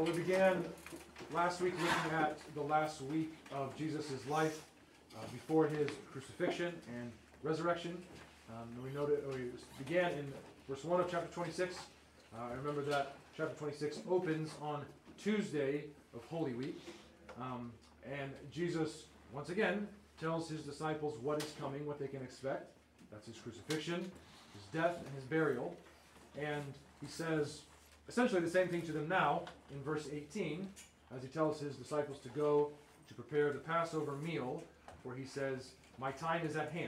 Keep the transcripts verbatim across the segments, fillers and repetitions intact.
Well, we began last week looking at the last week of Jesus' life uh, before his crucifixion and resurrection. Um, we noted we began in verse one of chapter twenty-six. Uh, I remember that chapter twenty-six opens on Tuesday of Holy Week, um, and Jesus once again tells his disciples what is coming, what they can expect. That's his crucifixion, his death, and his burial. And he says essentially the same thing to them now in verse eighteen, as he tells his disciples to go to prepare the Passover meal, where he says, "My time is at hand."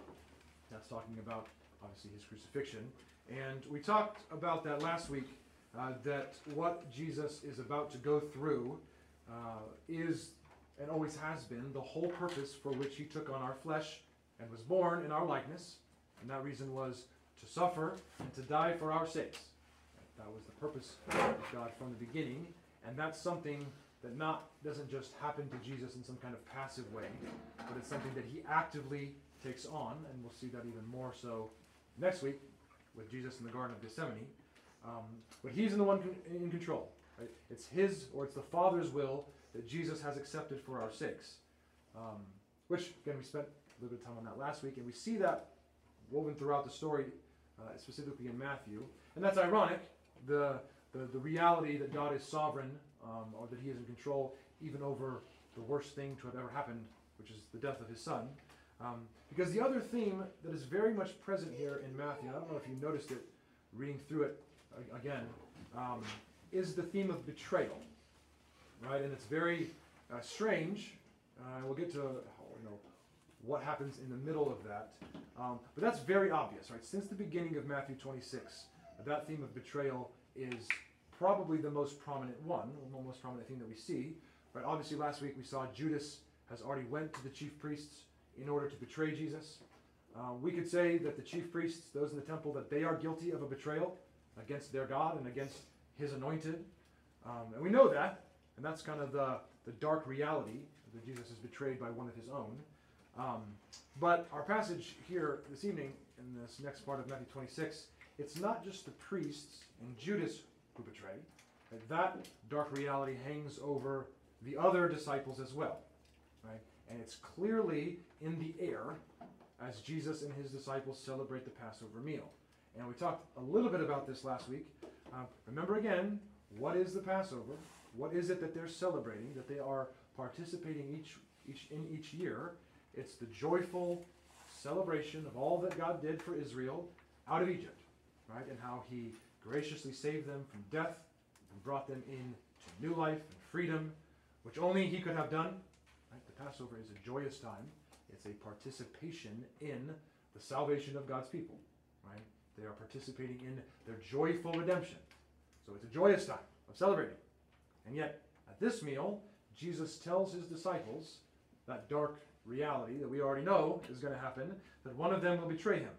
That's talking about, obviously, his crucifixion. And we talked about that last week, uh, that what Jesus is about to go through uh, is, and always has been, the whole purpose for which he took on our flesh and was born in our likeness. And that reason was to suffer and to die for our sakes. That was the purpose of God from the beginning, and that's something that not doesn't just happen to Jesus in some kind of passive way, but it's something that he actively takes on, and we'll see that even more so next week with Jesus in the Garden of Gethsemane. Um, but he's in the one con- in control. Right? It's his, or it's the Father's will that Jesus has accepted for our sakes. Um, which, again, we spent a little bit of time on that last week, and we see that woven throughout the story, uh, specifically in Matthew. And that's ironic. The, the, the reality that God is sovereign, um, or that he is in control, even over the worst thing to have ever happened, which is the death of his son. Um, because the other theme that is very much present here in Matthew, I don't know if you noticed it reading through it again, um, is the theme of betrayal. Right? And it's very uh, strange. Uh, we'll get to you know what happens in the middle of that. Um, but that's very obvious. Right? Since the beginning of Matthew twenty-six, that theme of betrayal is probably the most prominent one, the most prominent thing that we see. Right? Obviously, last week we saw Judas has already went to the chief priests in order to betray Jesus. Uh, we could say that the chief priests, those in the temple, that they are guilty of a betrayal against their God and against his anointed. Um, and we know that, and that's kind of the, the dark reality that Jesus is betrayed by one of his own. Um, but our passage here this evening, in this next part of Matthew twenty-six, it's not just the priests and Judas who betray. Right? That dark reality hangs over the other disciples as well. Right? And it's clearly in the air as Jesus and his disciples celebrate the Passover meal. And we talked a little bit about this last week. Uh, remember again, what is the Passover? What is it that they're celebrating, that they are participating each, each in each year? It's the joyful celebration of all that God did for Israel out of Egypt. Right? And how he graciously saved them from death and brought them into new life and freedom, which only he could have done. Right? The Passover is a joyous time. It's a participation in the salvation of God's people. Right? They are participating in their joyful redemption. So it's a joyous time of celebrating. And yet, at this meal, Jesus tells his disciples that dark reality that we already know is going to happen, that one of them will betray him.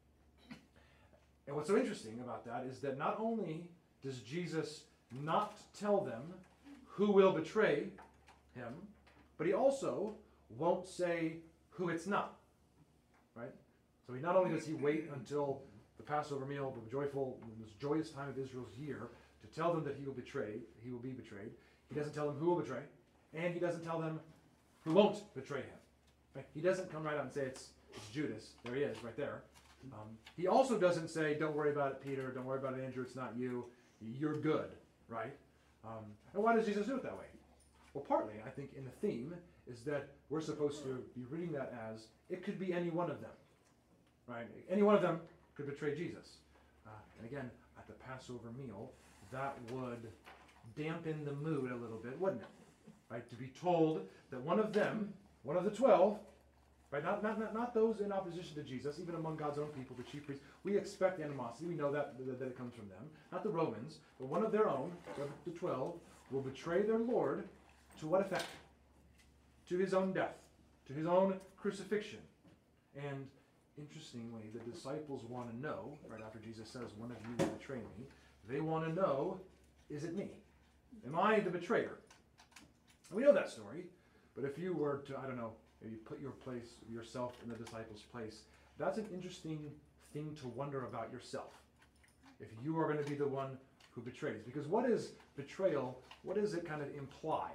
And what's so interesting about that is that not only does Jesus not tell them who will betray him, but he also won't say who it's not. Right? So he not only does he wait until the Passover meal, the joyful, this joyous time of Israel's year, to tell them that he will betray, he will be betrayed. He doesn't tell them who will betray, and he doesn't tell them who won't betray him. Right? He doesn't come right out and say it's, it's Judas. There he is, right there. Um, he also doesn't say, "Don't worry about it, Peter. Don't worry about it, Andrew. It's not you. You're good." Right? Um, and why does Jesus do it that way? Well, partly, I think, in the theme is that we're supposed to be reading that as it could be any one of them. Right? Any one of them could betray Jesus. Uh, and again, at the Passover meal, that would dampen the mood a little bit, wouldn't it? Right? To be told that one of them, one of the twelve, right? Not, not, not, not those in opposition to Jesus, even among God's own people, the chief priests. We expect animosity. We know that, that, that it comes from them. Not the Romans, but one of their own, the twelve, will betray their Lord to what effect? To his own death, to his own crucifixion. And interestingly, the disciples want to know, right after Jesus says, "One of you will betray me," they want to know, is it me? Am I the betrayer? And we know that story, but if you were to, I don't know, maybe put your place, yourself in the disciples' place, that's an interesting thing to wonder about yourself. If you are going to be the one who betrays. Because what is betrayal? What does it kind of imply?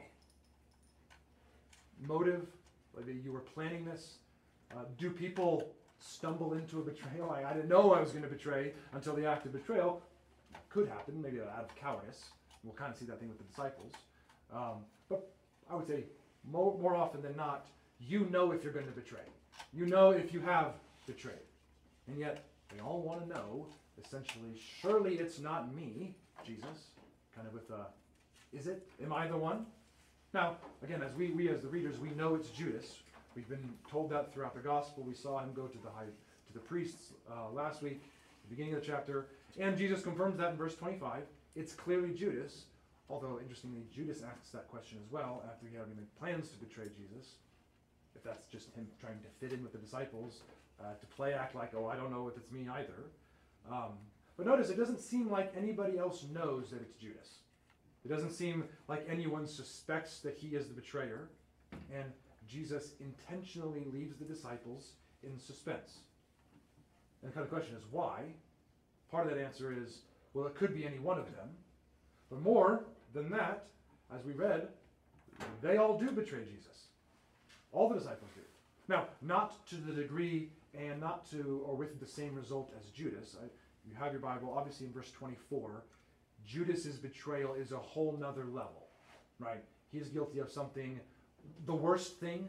Motive? Like you were planning this? Uh, do people stumble into a betrayal? I, I didn't know I was going to betray until the act of betrayal. Could happen, maybe out of cowardice. We'll kind of see that thing with the disciples. Um, but I would say more, more often than not, you know if you're going to betray. You know if you have betrayed. And yet, they all want to know, essentially, surely it's not me, Jesus. Kind of with a, is it? Am I the one? Now, again, as we, we as the readers, we know it's Judas. We've been told that throughout the gospel. We saw him go to the high, to the priests uh, last week, the beginning of the chapter. And Jesus confirms that in verse twenty-five. It's clearly Judas. Although, interestingly, Judas asks that question as well after he had made plans to betray Jesus. If that's just him trying to fit in with the disciples, uh, to play act like, oh, I don't know if it's me either. Um, but notice, it doesn't seem like anybody else knows that it's Judas. It doesn't seem like anyone suspects that he is the betrayer. And Jesus intentionally leaves the disciples in suspense. And the kind of question is, why? Part of that answer is, well, it could be any one of them. But more than that, as we read, they all do betray Jesus. All the disciples do. Now, not to the degree and not to or with the same result as Judas. I, you have your Bible, obviously in verse twenty-four, Judas's betrayal is a whole nother level, right? He is guilty of something, the worst thing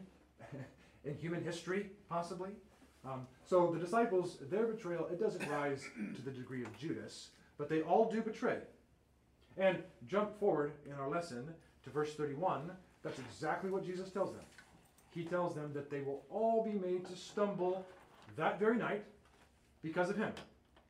in human history, possibly. Um, so the disciples, their betrayal, it doesn't rise to the degree of Judas, but they all do betray. And jump forward in our lesson to verse thirty-one, that's exactly what Jesus tells them. He tells them that they will all be made to stumble that very night because of him.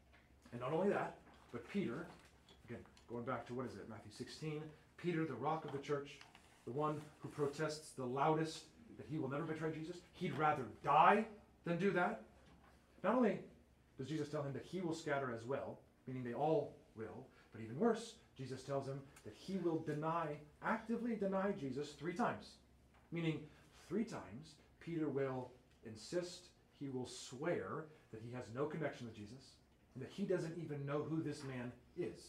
And not only that, but Peter, again, going back to what is it, Matthew sixteen, Peter, the rock of the church, the one who protests the loudest that he will never betray Jesus, he'd rather die than do that. Not only does Jesus tell him that he will scatter as well, meaning they all will, but even worse, Jesus tells him that he will deny, actively deny Jesus three times. Meaning, three times, Peter will insist, he will swear that he has no connection with Jesus, and that he doesn't even know who this man is.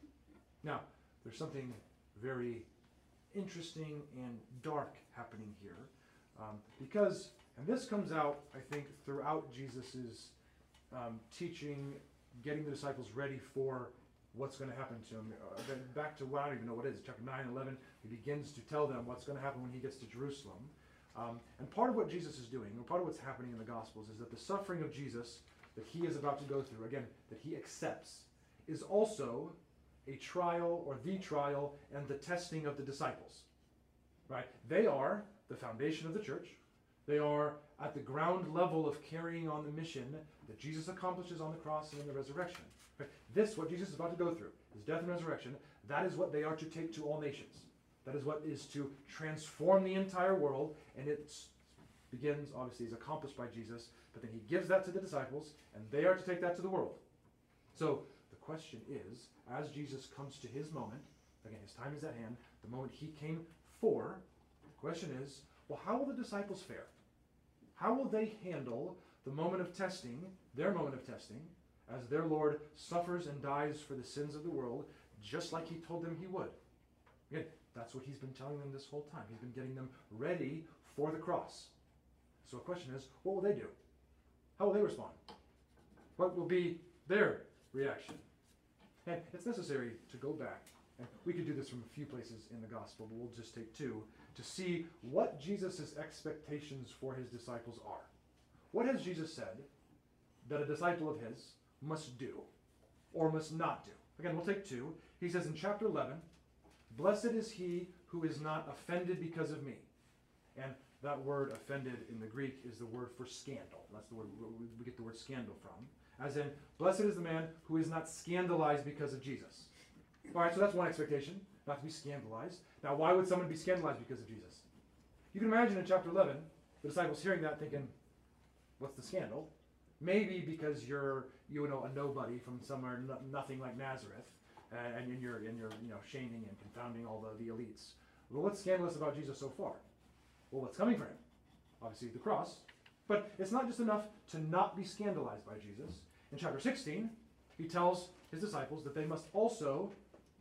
Now, there's something very interesting and dark happening here, um, because, and this comes out, I think, throughout Jesus's um, teaching, getting the disciples ready for what's going to happen to him. Uh, then back to, well, I don't even know what it is, chapter nine, eleven, he begins to tell them what's going to happen when he gets to Jerusalem. Um, and part of what Jesus is doing, or part of what's happening in the Gospels, is that the suffering of Jesus that he is about to go through, again, that he accepts, is also a trial, or the trial, and the testing of the disciples. Right? They are the foundation of the church. They are at the ground level of carrying on the mission that Jesus accomplishes on the cross and in the resurrection. Right? This, what Jesus is about to go through, his death and resurrection, that is what they are to take to all nations. That is what is to transform the entire world, and it begins, obviously, is accomplished by Jesus, but then he gives that to the disciples, and they are to take that to the world. So the question is, as Jesus comes to his moment, again, his time is at hand, the moment he came for, the question is, well, how will the disciples fare? How will they handle the moment of testing, their moment of testing, as their Lord suffers and dies for the sins of the world, just like he told them he would? Again, that's what he's been telling them this whole time. He's been getting them ready for the cross. So the question is, what will they do? How will they respond? What will be their reaction? And it's necessary to go back, and we could do this from a few places in the gospel, but we'll just take two, to see what Jesus' expectations for his disciples are. What has Jesus said that a disciple of his must do or must not do? Again, we'll take two. He says in chapter eleven, "Blessed is he who is not offended because of me." And that word offended in the Greek is the word for scandal. That's the word we get the word scandal from. As in, blessed is the man who is not scandalized because of Jesus. All right, so that's one expectation, not to be scandalized. Now, why would someone be scandalized because of Jesus? You can imagine in chapter eleven, the disciples hearing that thinking, what's the scandal? Maybe because you're, you know, a nobody from somewhere no, nothing like Nazareth, and, and you're, and you're, you know, shaming and confounding all the, the elites. Well, what's scandalous about Jesus so far? Well, what's coming for him? Obviously, the cross. But it's not just enough to not be scandalized by Jesus. In chapter sixteen, he tells his disciples that they must also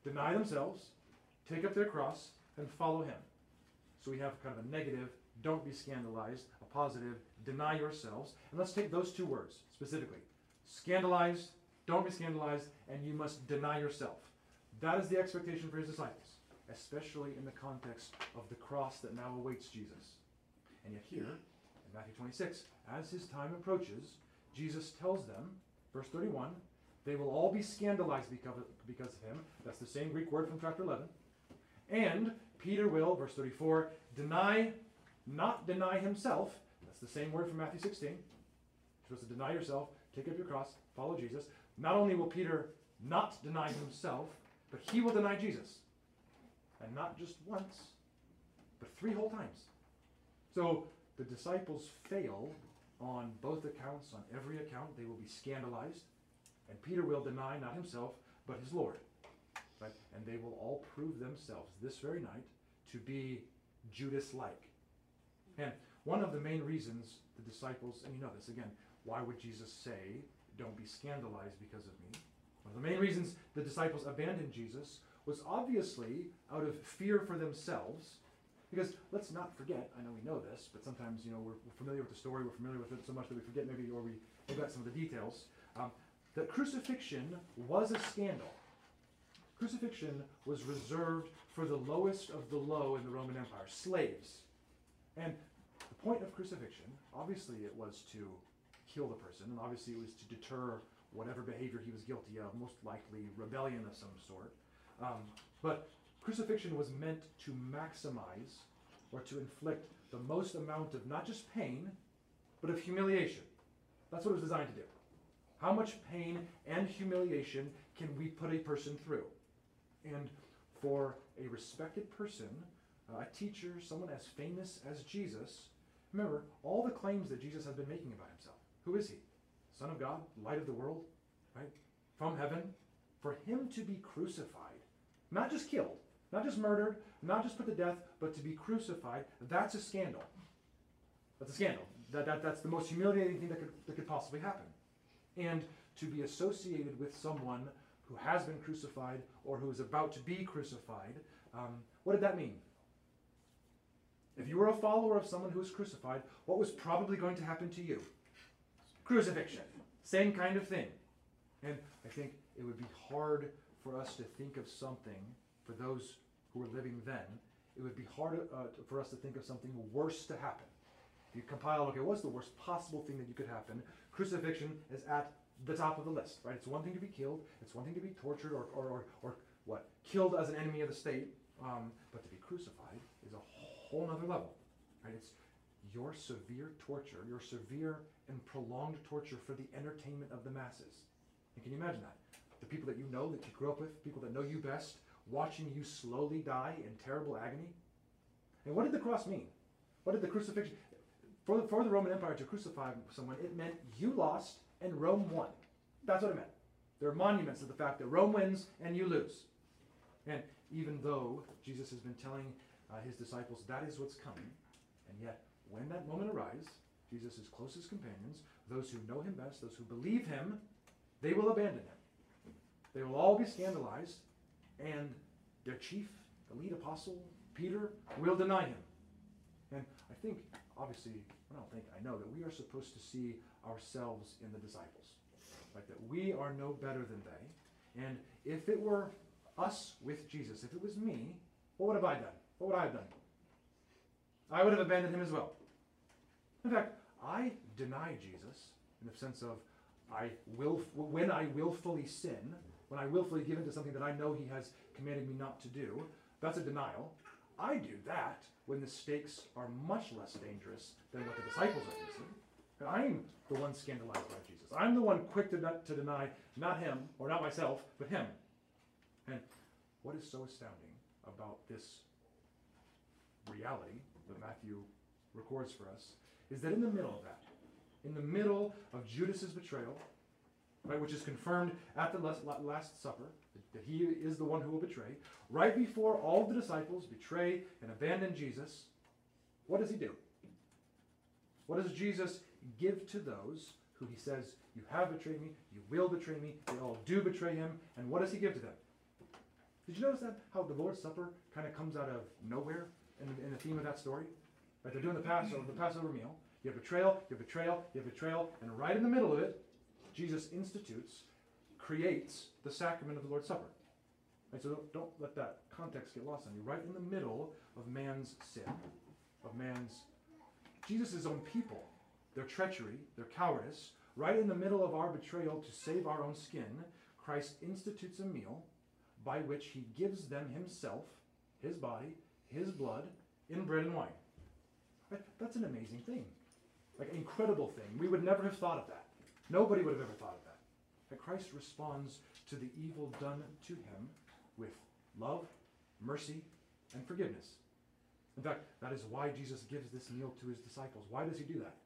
deny themselves, take up their cross, and follow him. So we have kind of a negative, don't be scandalized, a positive, deny yourselves. And let's take those two words specifically. Scandalized, don't be scandalized, and you must deny yourself. That is the expectation for his disciples, especially in the context of the cross that now awaits Jesus. And yet here, in Matthew twenty-six, as his time approaches, Jesus tells them, verse thirty-one, they will all be scandalized because of, because of him. That's the same Greek word from chapter eleven. And Peter will, verse thirty-four, deny, not deny himself. That's the same word from Matthew sixteen. You're supposed to deny yourself, take up your cross, follow Jesus. Not only will Peter not deny himself, but he will deny Jesus. And not just once, but three whole times. So the disciples fail on both accounts. On every account, they will be scandalized. And Peter will deny not himself, but his Lord. Right? And they will all prove themselves this very night to be Judas-like. And one of the main reasons the disciples, and you know this again, why would Jesus say, don't be scandalized because of me? One of the main reasons the disciples abandoned Jesus was obviously out of fear for themselves. Because let's not forget, I know we know this, but sometimes, you know, we're, we're familiar with the story, we're familiar with it so much that we forget maybe, or we neglect some of the details. Um, that crucifixion was a scandal. Crucifixion was reserved for the lowest of the low in the Roman Empire, slaves. And the point of crucifixion, obviously it was to kill the person, and obviously it was to deter whatever behavior he was guilty of, most likely rebellion of some sort. Um, but crucifixion was meant to maximize or to inflict the most amount of not just pain, but of humiliation. That's what it was designed to do. How much pain and humiliation can we put a person through? And for a respected person, uh, a teacher, someone as famous as Jesus, remember all the claims that Jesus has been making about himself. Who is he? Son of God, light of the world, right? From heaven. For him to be crucified, not just killed, not just murdered, not just put to death, but to be crucified, that's a scandal. That's a scandal. That, that, that's the most humiliating thing that could, that could possibly happen. And to be associated with someone who has been crucified or who is about to be crucified, um, what did that mean? If you were a follower of someone who was crucified, what was probably going to happen to you? Crucifixion. Same kind of thing. And I think it would be hard for us to think of something, for those who were living then, it would be hard uh, to, for us to think of something worse to happen. If you compile, okay, what's the worst possible thing that you could happen? Crucifixion is at the top of the list, right? It's one thing to be killed, it's one thing to be tortured or, or, or, or what? Killed as an enemy of the state, um, but to be crucified is a whole nother level, right? It's your severe torture, your severe and prolonged torture for the entertainment of the masses. And can you imagine that? The people that you know, that you grew up with, people that know you best, watching you slowly die in terrible agony. And what did the cross mean? What did the crucifixion... For the, for the Roman Empire to crucify someone, it meant you lost and Rome won. That's what it meant. There are monuments to the fact that Rome wins and you lose. And even though Jesus has been telling uh, his disciples that is what's coming, and yet when that moment arrives, Jesus' closest companions, those who know him best, those who believe him, they will abandon him. They will all be scandalized, and their chief, the lead apostle, Peter, will deny him. And I think, obviously, I don't think, I know that we are supposed to see ourselves in the disciples. Right? That we are no better than they. And if it were us with Jesus, if it was me, what would have I done? What would I have done? I would have abandoned him as well. In fact, I deny Jesus in the sense of I will, when I willfully sin, when I willfully give into something that I know he has commanded me not to do, that's a denial. I do that when the stakes are much less dangerous than what the disciples are facing. And I'm the one scandalized by Jesus. I'm the one quick to, not, to deny not him, or not myself, but him. And what is so astounding about this reality that Matthew records for us is that in the middle of that, in the middle of Judas's betrayal, right, which is confirmed at the last, last Supper, that he is the one who will betray, right before all the disciples betray and abandon Jesus, what does he do? What does Jesus give to those who he says, you have betrayed me, you will betray me, they all do betray him, and what does he give to them? Did you notice that? How the Lord's Supper kind of comes out of nowhere in the, in the theme of that story? Right, they're doing the Passover, the Passover meal. You have betrayal, you have betrayal, you have betrayal, and right in the middle of it, Jesus institutes, creates the sacrament of the Lord's Supper. Right, so don't, don't let that context get lost on you. Right in the middle of man's sin, of man's, Jesus' own people, their treachery, their cowardice, right in the middle of our betrayal to save our own skin, Christ institutes a meal by which he gives them himself, his body, his blood, in bread and wine. Right? That's an amazing thing. Like, an incredible thing. We would never have thought of that. Nobody would have ever thought of that. That Christ responds to the evil done to him with love, mercy, and forgiveness. In fact, that is why Jesus gives this meal to his disciples. Why does he do that?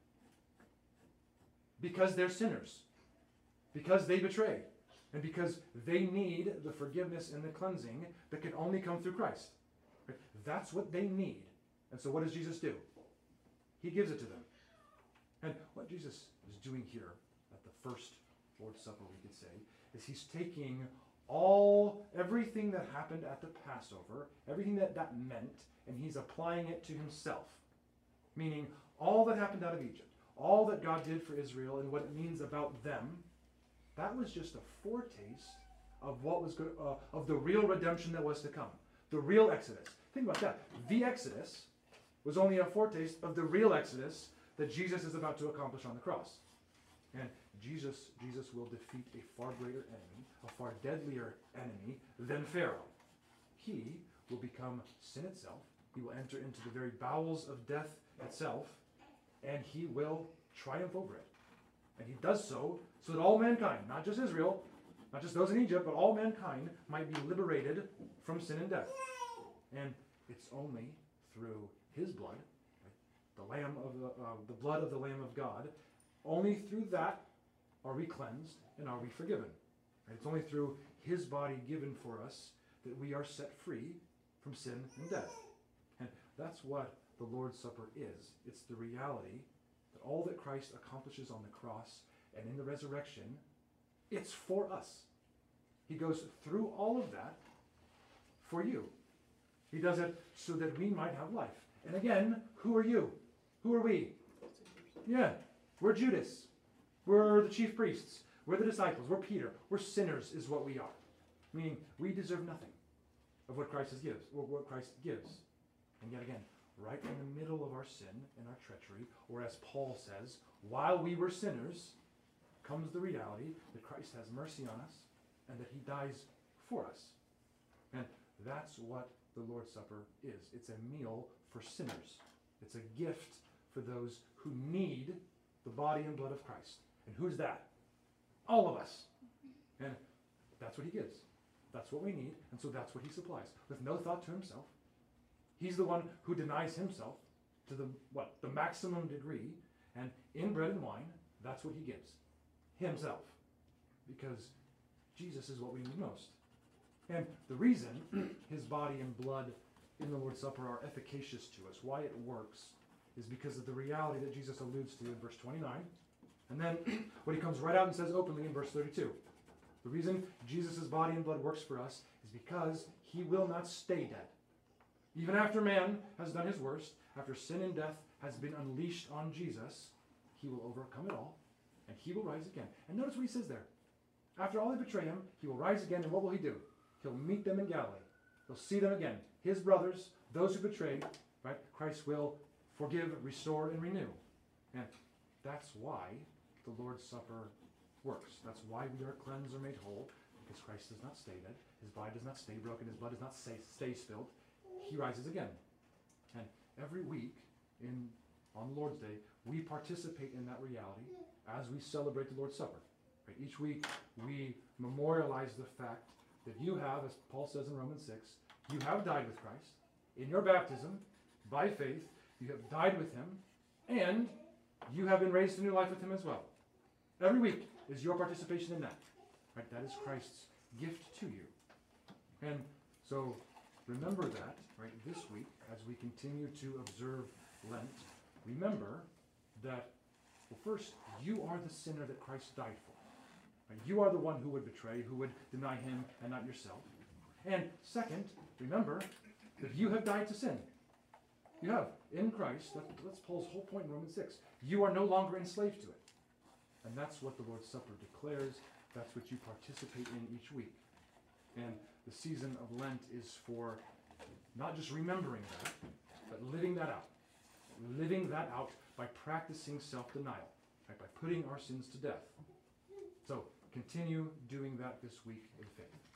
Because they're sinners. Because they betray. And because they need the forgiveness and the cleansing that can only come through Christ. Right? That's what they need. And so what does Jesus do? He gives it to them. And what Jesus is doing here at the first Lord's Supper, we could say, is he's taking all, everything that happened at the Passover, everything that that meant, and he's applying it to himself. Meaning, all that happened out of Egypt, all that God did for Israel and what it means about them, that was just a foretaste of what was good, uh, of the real redemption that was to come. The real Exodus. Think about that. The Exodus was only a foretaste of the real Exodus that Jesus is about to accomplish on the cross. And Jesus, Jesus will defeat a far greater enemy, a far deadlier enemy than Pharaoh. He will become sin itself. He will enter into the very bowels of death itself, and he will triumph over it. And he does so so that all mankind, not just Israel, not just those in Egypt, but all mankind might be liberated from sin and death. And it's only through his blood, right, the lamb of the, uh, the blood of the Lamb of God, only through that are we cleansed and are we forgiven. Right? It's only through his body given for us that we are set free from sin and death. And that's what the Lord's Supper is. It's the reality that all that Christ accomplishes on the cross and in the resurrection, it's for us. He goes through all of that for you. He does it so that we might have life. And again, who are you? Who are we? Yeah, we're Judas. We're the chief priests. We're the disciples. We're Peter. We're sinners is what we are. Meaning, we deserve nothing of what Christ gives, or what Christ gives. And yet again, right in the middle of our sin and our treachery, or as Paul says, while we were sinners, comes the reality that Christ has mercy on us and that he dies for us. And that's what the Lord's Supper is. It's a meal for sinners. It's a gift for those who need the body and blood of Christ. And who's that? All of us. And that's what he gives. That's what we need, and so that's what he supplies. With no thought to himself. He's the one who denies himself to the, what, the maximum degree, and in bread and wine, that's what he gives. Himself. Because Jesus is what we need most. And the reason his body and blood in the Lord's Supper are efficacious to us, why it works, is because of the reality that Jesus alludes to in verse twenty-nine. And then what he comes right out and says openly in verse thirty-two. The reason Jesus' body and blood works for us is because he will not stay dead. Even after man has done his worst, after sin and death has been unleashed on Jesus, he will overcome it all, and he will rise again. And notice what he says there. After all they betray him, he will rise again, and what will he do? He'll meet them in Galilee. He'll see them again. His brothers, those who betrayed, right? Christ will forgive, restore, and renew. And that's why the Lord's Supper works. That's why we are cleansed or made whole, because Christ does not stay dead. His body does not stay broken. His blood does not stay, stay spilled. He rises again. And every week in on the Lord's Day, we participate in that reality as we celebrate the Lord's Supper. Right? Each week we memorialize the fact that you have, as Paul says in Romans six, you have died with Christ. In your baptism, by faith, you have died with him, and you have been raised to new life with him as well. Every week is your participation in that. Right? That is Christ's gift to you. And so remember that, right, this week, as we continue to observe Lent, remember that, well, first, you are the sinner that Christ died for. Right? You are the one who would betray, who would deny him and not yourself. And second, remember that you have died to sin. You have, in Christ. That, that's Paul's whole point in Romans six. You are no longer enslaved to it. And that's what the Lord's Supper declares. That's what you participate in each week. And the season of Lent is for not just remembering that, but living that out. Living that out by practicing self-denial, right? By putting our sins to death. So continue doing that this week in faith.